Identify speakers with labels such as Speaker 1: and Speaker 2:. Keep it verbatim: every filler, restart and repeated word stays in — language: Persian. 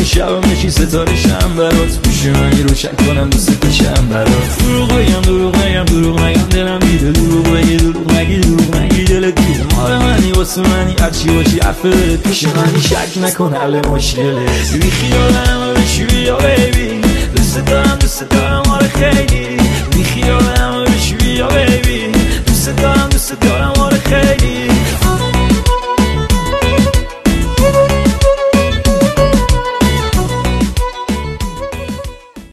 Speaker 1: شبم نشی ستاره شم برات پوش منی روشن کنم دوست داشتم برات دروغ بگم دروغ نگم دروغ نگم دلم میده دروغ بگی دروغ نگی دروغ نگی دل دیگه مال منی واسه منی هرچی باشی حرف دلت پیش منی شک نکن حل مشکله بی خیالم بشی بیا بیبی دوست دارم دوست دارم آره خیلی بی خیالم بشی بیا بیبی دوست دارم دوست دارم